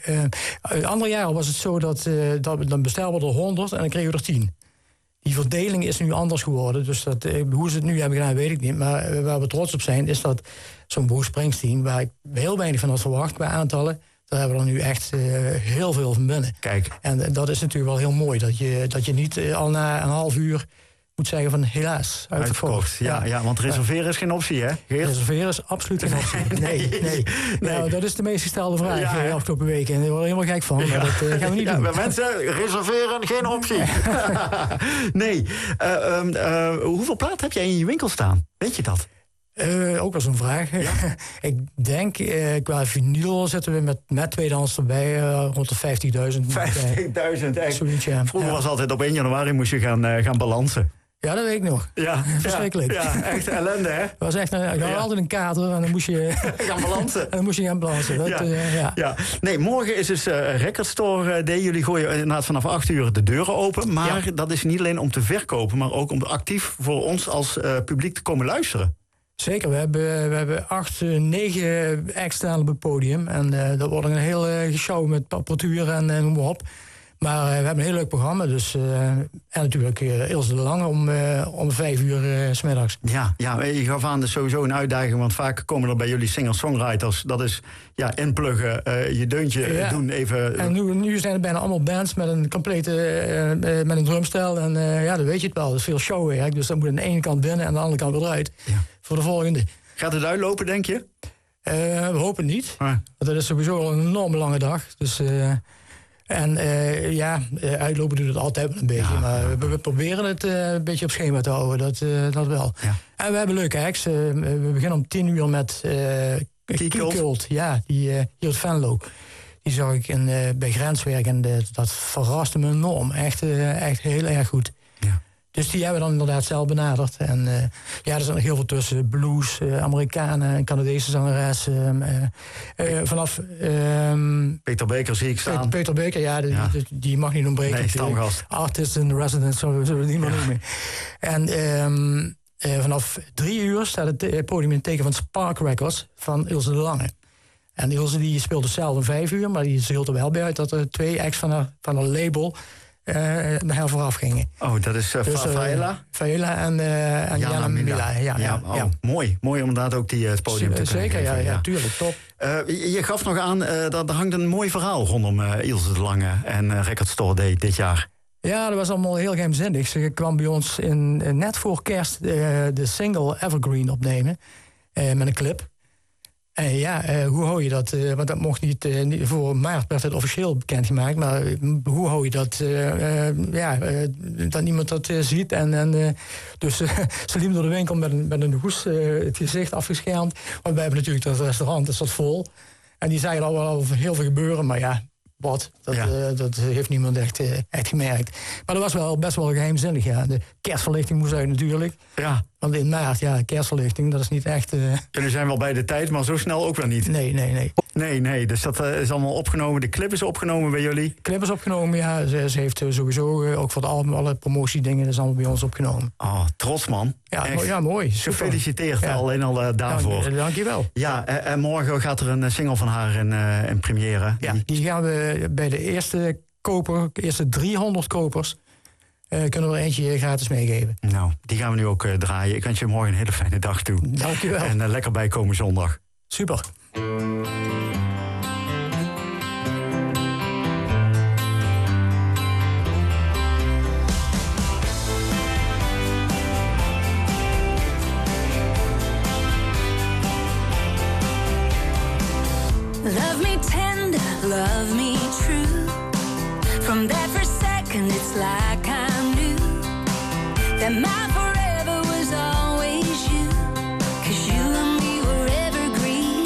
uh, andere jaren was het zo dat, uh, dat dan bestelden we er honderd en dan kregen we er tien. Die verdeling is nu anders geworden. Dus dat, hoe ze het nu hebben gedaan, weet ik niet. Maar waar we trots op zijn, is dat zo'n Bruce Springsteen, waar ik heel weinig van had verwacht qua aantallen, daar hebben we er nu echt uh, heel veel van binnen. Kijk. En uh, dat is natuurlijk wel heel mooi. Dat je, dat je niet uh, al na een half uur moet zeggen van helaas, uitverkocht. Ja, ja, ja, want reserveren is geen optie, hè? Geert? Reserveren is absoluut geen optie. Nee, nee. nee. nee. Nou, dat is de meest gestelde vraag ja, de afgelopen weken. En daar word ik helemaal gek van, maar ja. dat uh, gaan we niet ja, doen. Mensen, reserveren, geen optie. nee. Uh, um, uh, hoeveel plaat heb jij in je winkel staan? Weet je dat? Uh, ook wel zo'n vraag. Ja? Ik denk, uh, qua vinyl zitten we met, met tweedehands erbij uh, rond de vijftigduizend. vijftigduizend, echt. Zoiets, ja. Vroeger ja. was altijd op één januari moest je gaan, uh, gaan balansen. Ja, dat weet ik nog. Ja, verschrikkelijk. Ja, ja, echt ellende, hè? Het was echt, een, ik had ja. altijd een kater en dan moest je gaan balansen. En dan moest je gaan balansen. Dat, ja. Uh, ja. ja. Nee, morgen is dus uh, Record Store Day. Jullie gooien inderdaad vanaf acht uur de deuren open. Maar ja. dat is niet alleen om te verkopen, maar ook om actief voor ons als uh, publiek te komen luisteren. Zeker, we hebben, we hebben acht, negen acts staan op het podium. En uh, dat wordt een heel uh, show met apparatuur en uh, noem maar op. Maar uh, we hebben een heel leuk programma. Dus, uh, en natuurlijk uh, Ilse de Lange om, uh, om vijf uur uh, 's middags. Ja, ja, je gaf aan, dus sowieso een uitdaging. Want vaak komen er bij jullie singer-songwriters. Dat is ja, inpluggen, uh, je deuntje ja. doen even. En nu, nu zijn er bijna allemaal bands met een complete uh, uh, met een drumstel. En uh, ja, dan weet je het wel. Dat is veel showwerk. Dus dat moet aan de ene kant binnen en aan de andere kant weer eruit. Ja. Voor de volgende. Gaat het uitlopen, denk je? Uh, we hopen niet. Ah. Want dat is sowieso een enorme lange dag. Dus... Uh, En uh, ja, uitlopen doet het altijd wel een beetje. Ja, maar ja. We, we proberen het uh, een beetje op schema te houden, dat, uh, dat wel. Ja. En we hebben leuke acts. Uh, we beginnen om tien uur met uh, Keycult. Ja, die, uh, hier uit Venlo. Die zag ik in, uh, bij Grenswerk en de, dat verraste me enorm. Echt, uh, echt heel erg goed. Ja. Dus die hebben we dan inderdaad zelf benaderd. En uh, ja, er zijn nog heel veel tussen. Blues, uh, Amerikanen, een Canadese zangeres. Uh, uh, vanaf... Uh, Peter Beker zie ik staan. Peter Beker, ja, die, ja. die, die mag niet ontbreken. Nee, stamgast. Artist in residence, zullen we die maar noemen. En um, uh, vanaf drie uur staat het podium in het teken van Spark Records van Ilse de Lange. En Ilse die speelde zelf om vijf uur, maar die hield er wel bij uit dat er twee acts van haar, van haar label... Uh, naar haar vooraf gingen. Oh, dat is uh, dus, uh, Faela? Faela en, uh, en Jana, Jana Mila. Mila. Ja, ja, ja, oh, ja. Mooi. Mooi om inderdaad ook die, uh, het podium Z- te zeker, krijgen. Zeker, ja, ja, tuurlijk, top. Uh, je, je gaf nog aan, uh, dat er hangt een mooi verhaal rondom uh, Ilse de Lange en uh, Record Store Day dit jaar. Ja, dat was allemaal heel geheimzinnig. Ze kwam bij ons in, uh, net voor kerst uh, de single Evergreen opnemen. Uh, met een clip. En ja, uh, hoe hou je dat? Uh, want dat mocht niet, uh, niet... Voor maart werd het officieel bekendgemaakt. Maar uh, hoe hou je dat? Uh, uh, ja, uh, dat niemand dat uh, ziet. En, en, uh, dus uh, ze liepen door de winkel met een, met een hoes uh, het gezicht afgeschermd. Want wij hebben natuurlijk dat restaurant, dat zat vol. En die zagen al wel heel veel gebeuren. Maar ja, wat? Dat, ja. uh, dat heeft niemand echt, uh, echt gemerkt. Maar dat was wel best wel geheimzinnig, ja. De kerstverlichting moest uit natuurlijk. Ja. Want in maart, ja, kerstverlichting, dat is niet echt... Uh... Jullie zijn wel bij de tijd, maar zo snel ook wel niet. Nee, nee, nee. Nee, nee, dus dat uh, is allemaal opgenomen. De clip is opgenomen bij jullie? De clip is opgenomen, ja. Ze, ze heeft sowieso, uh, ook voor het album, alle promotiedingen, dat is allemaal bij ons opgenomen. Oh, trots man. Ja, mo- ja mooi. Super. Gefeliciteerd ja. alleen al uh, daarvoor. Dank, dank je wel. Ja, en uh, uh, morgen gaat er een single van haar in, uh, in première. Ja, die gaan we bij de eerste koper, de eerste driehonderd kopers... Uh, kunnen we er eentje gratis meegeven. Nou, die gaan we nu ook uh, draaien. Ik wens je morgen een hele fijne dag toe. Dank je wel. En uh, lekker bijkomen zondag. Super. Love me tender, love me true. From that first second it's like I knew that my forever was always you, 'cause you and me were evergreen.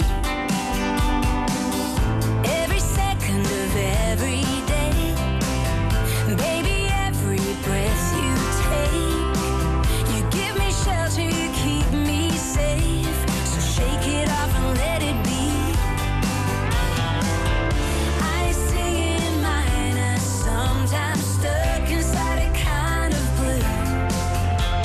Every second of every day, baby, every breath you take, you give me shelter, you keep me safe, so shake it off and let it be. I sing in minor, sometimes stuck inside a kind of blue.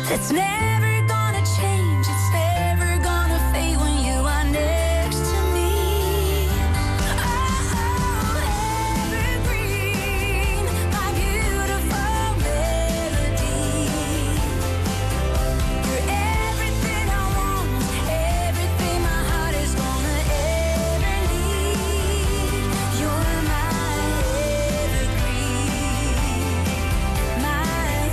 that's never gonna change, it's never gonna fade when you are next to me. Oh, evergreen, my beautiful melody. You're everything I want, everything my heart is gonna ever need. You're my evergreen, my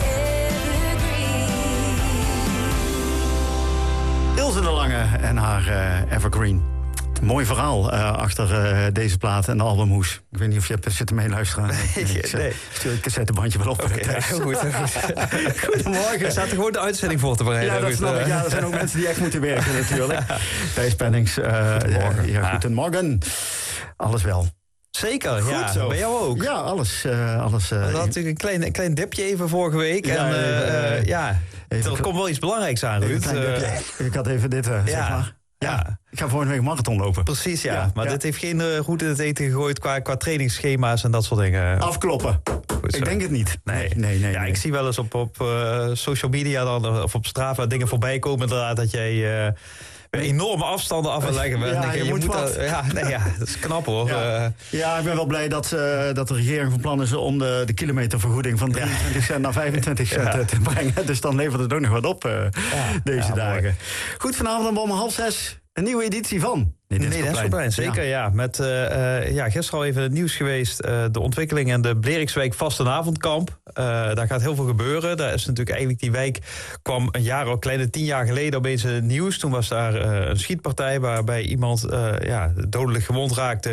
Ilse de Lange en haar uh, Evergreen. Mooi verhaal uh, achter uh, deze plaat en de albumhoes. Ik weet niet of je hebt zitten meeluisteren. Nee, nee, ik nee. stuur het cassettebandje wel op. Okay, ja, heel goed, heel goed. Goedemorgen. Er staat er gewoon de uitzending voor te bereiden. Ja, dat snap ik. Ja, er zijn ook mensen die echt moeten werken natuurlijk. Thijs Pennings. Uh, goedemorgen. Ja, goedemorgen. Alles wel. Zeker, goed ja. Zo. Bij jou ook? Ja, alles. Uh, alles uh, we hadden natuurlijk een klein, een klein dipje even vorige week. Ja, en uh, uh, ja, even, er komt wel iets belangrijks aan, Ruud. Uh, ik had even dit, uh, ja, zeg maar. Ja. ja, ik ga volgende week marathon lopen. Precies, ja. ja maar ja. dit heeft geen uh, goed in het eten gegooid qua, qua trainingsschema's en dat soort dingen. Afkloppen. Goed, ik denk het niet. Nee, nee, nee. Ja, nee. Ik zie wel eens op, op uh, social media dan, of op Strava dingen voorbij komen inderdaad dat jij... Uh, enorme afstanden af en leggen bent. Ja, je, je moet moet dat, ja, nee, ja, dat is knap hoor. Ja, uh, ja ik ben wel blij dat, uh, dat de regering van plan is om de, de kilometervergoeding van drieëntwintig cent naar vijfentwintig cent ja. te brengen. Dus dan levert het ook nog wat op uh, ja, deze ja, dagen. Mooi. Goed, vanavond om half zes een nieuwe editie van... Nee, dat is voorbij. Zeker, ja. ja. Met uh, uh, ja, gisteren al even het nieuws geweest. Uh, de ontwikkeling in de Blerikswijk Vastenavondkamp. Uh, daar gaat heel veel gebeuren. Daar is natuurlijk eigenlijk die wijk kwam een jaar, al kleine tien jaar geleden opeens in het nieuws. Toen was daar uh, een schietpartij waarbij iemand uh, ja, dodelijk gewond raakte.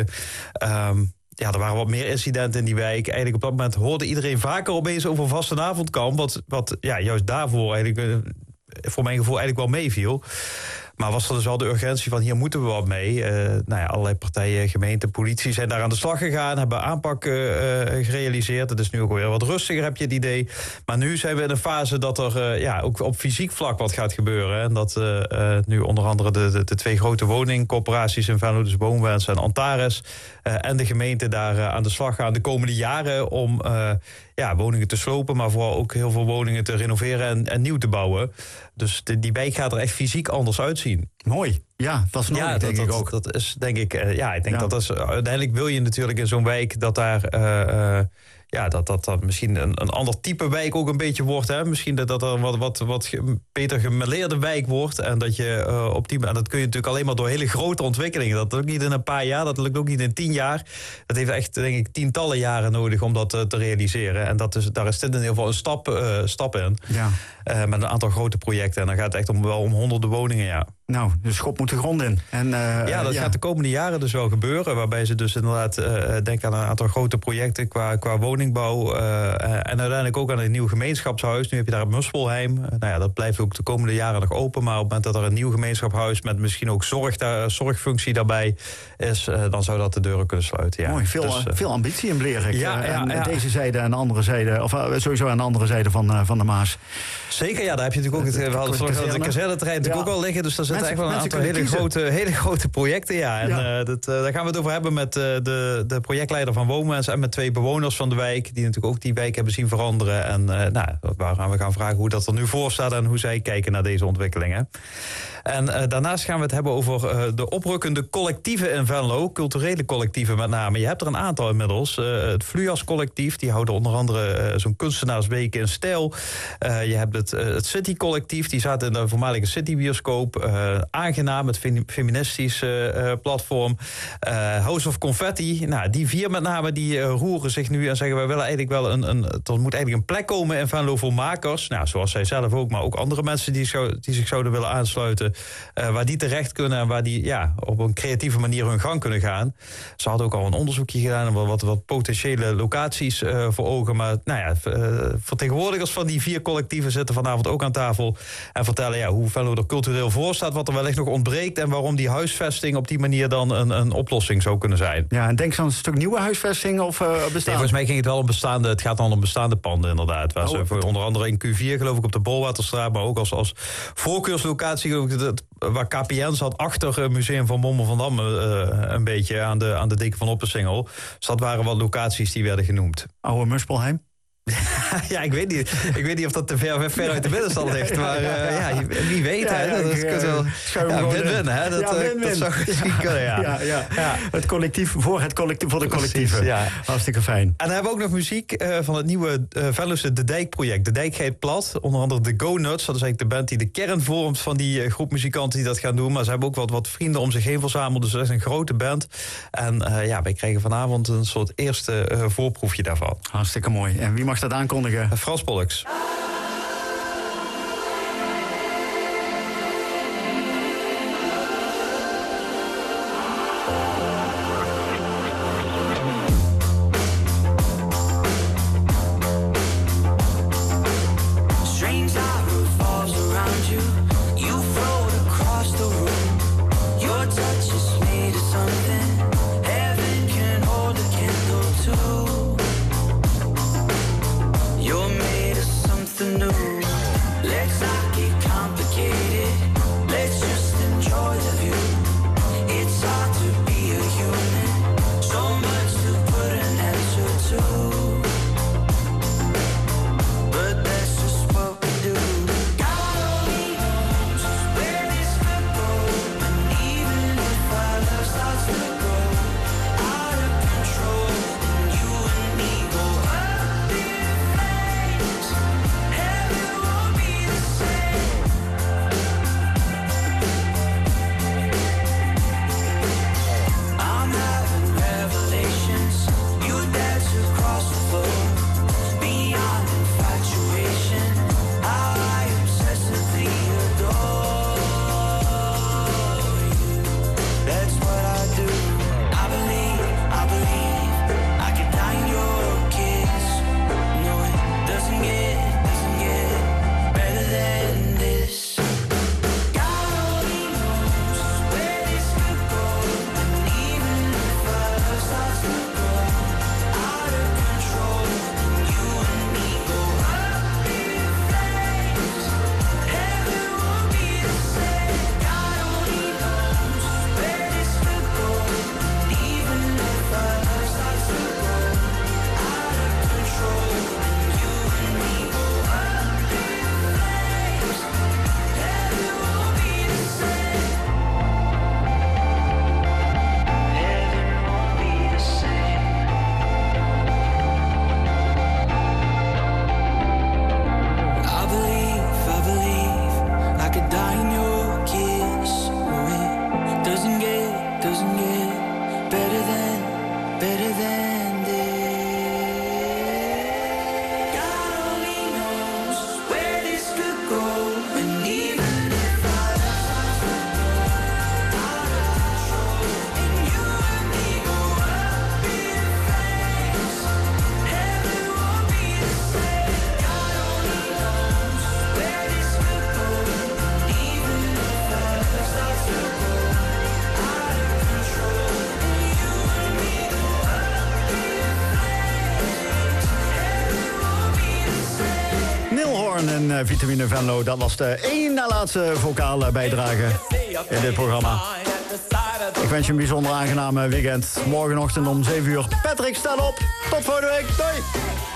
Um, Ja, er waren wat meer incidenten in die wijk. Eigenlijk op dat moment hoorde iedereen vaker opeens over Vastenavondkamp. Wat, wat ja, juist daarvoor eigenlijk, uh, voor mijn gevoel eigenlijk wel meeviel. Maar was er dus wel de urgentie van hier moeten we wat mee. Uh, nou ja, allerlei partijen, gemeente, politie zijn daar aan de slag gegaan. Hebben aanpak uh, gerealiseerd. Het is nu ook weer wat rustiger, heb je het idee. Maar nu zijn we in een fase dat er uh, ja, ook op fysiek vlak wat gaat gebeuren. En dat uh, uh, nu onder andere de, de, de twee grote woningcorporaties in Venlo, dus Boomwens en Antares, uh, en de gemeente daar uh, aan de slag gaan de komende jaren om uh, ja, woningen te slopen, maar vooral ook heel veel woningen te renoveren en, en nieuw te bouwen. Dus de, die wijk gaat er echt fysiek anders uitzien. Mooi. Ja, dat is nodig, ja, denk dat, ik ook. Dat, dat is denk ik, uh, ja, ik denk ja. dat is, uiteindelijk wil je natuurlijk in zo'n wijk dat daar, uh, uh, ja, dat, dat dat misschien een, een ander type wijk ook een beetje wordt. Hè? Misschien dat dat een wat, wat, wat beter gemêleerde wijk wordt. En dat je uh, op die, en dat kun je natuurlijk alleen maar door hele grote ontwikkelingen. Dat lukt niet in een paar jaar, dat lukt ook niet in tien jaar. Dat heeft echt, denk ik, tientallen jaren nodig om dat uh, te realiseren. En dat is, daar is dit in ieder geval een stap, uh, stap in. Ja. Uh, met een aantal grote projecten. En dan gaat het echt om, wel om honderden woningen, ja. Nou, de schop moet de grond in. En, uh, ja, dat ja. gaat de komende jaren dus wel gebeuren. Waarbij ze dus inderdaad uh, denken aan een aantal grote projecten qua, qua woningbouw. Uh, en uiteindelijk ook aan een nieuw gemeenschapshuis. Nu heb je daar het Muspelheim. Uh, nou ja, dat blijft ook de komende jaren nog open. Maar op het moment dat er een nieuw gemeenschapshuis met misschien ook zorg daar, zorgfunctie daarbij is, uh, dan zou dat de deuren kunnen sluiten. Ja. Mooi, veel, dus, uh, veel ambitie in Blerik. Ja, uh, ja, en ja. deze zijde en de andere zijde, of uh, sowieso aan de andere zijde van, uh, van de Maas. Zeker, ja, daar heb je natuurlijk ook het, we hadden vorige de kazerneterrein natuurlijk ja. ook al liggen. Dus daar zitten echt wel een aantal hele grote, hele grote projecten. Ja. En ja. Uh, dat, uh, daar gaan we het over hebben met uh, de, de projectleider van Woonwens en met twee bewoners van de wijk, die natuurlijk ook die wijk hebben zien veranderen. En uh, nou, waar gaan we gaan vragen hoe dat er nu voor staat en hoe zij kijken naar deze ontwikkelingen. En uh, daarnaast gaan we het hebben over uh, de oprukkende collectieven in Venlo, culturele collectieven met name. Je hebt er een aantal inmiddels. Uh, het Fluas collectief, die houden onder andere uh, zo'n kunstenaarsweek in stijl. Uh, je hebt het, uh, het City collectief, die zaten in de voormalige City bioscoop. Uh, aangenaam, het feministisch uh, platform. Uh, House of Confetti, nou, die vier met name, die uh, roeren zich nu en zeggen wij willen eigenlijk wel een, een, er moet eigenlijk een plek komen in Venlo voor makers. Nou, zoals zij zelf ook, maar ook andere mensen die, zou, die zich zouden willen aansluiten. Uh, waar die terecht kunnen en waar die ja, op een creatieve manier hun gang kunnen gaan. Ze hadden ook al een onderzoekje gedaan en wat, wat potentiële locaties uh, voor ogen. Maar nou ja, uh, vertegenwoordigers van die vier collectieven zitten vanavond ook aan tafel en vertellen ja, hoe Venlo er cultureel voor staat, wat er wellicht nog ontbreekt en waarom die huisvesting op die manier dan een, een oplossing zou kunnen zijn. Ja, en denk zo een stuk nieuwe huisvesting of uh, bestaande? Nee, volgens mij ging het wel om bestaande, het gaat dan om bestaande panden inderdaad. Waar oh, ze voor, onder andere in Q vier geloof ik op de Bolwaterstraat, maar ook als, als voorkeurslocatie geloof ik dat, waar K P N zat achter het Museum van Bommel van Dam uh, een beetje aan de, aan de Deken van Oppensingel. Dus dat waren wat locaties die werden genoemd. Oude Muspelheim? Ja, ik weet niet. Ik weet niet of dat te ver, ver uit de middenstand ligt. Maar uh, ja, wie weet, ja, hè. Dat is uh, wel ja, win-win, hè. Dat, ja, win-win. dat zou misschien kunnen, ja. Ja, ja, ja. Het collectief voor, het collectief, voor de collectieven. Ja. Hartstikke fijn. En dan hebben we ook nog muziek uh, van het nieuwe uh, Venlose De Dijk-project. De Dijk gaat plat. Onder andere de Go Nuts. Dat is eigenlijk de band die de kern vormt van die uh, groep muzikanten die dat gaan doen. Maar ze hebben ook wat, wat vrienden om zich heen verzameld. Dus dat is een grote band. En uh, ja, wij krijgen vanavond een soort eerste uh, voorproefje daarvan. Hartstikke mooi. En wie mag dat aankondigen? Uh, Frans Pollux. En Vitamine Venlo, dat was de één na laatste vocale bijdrage in dit programma. Ik wens je een bijzonder aangename weekend. Morgenochtend om zeven uur. Patrick, stel op. Tot volgende week. Doei.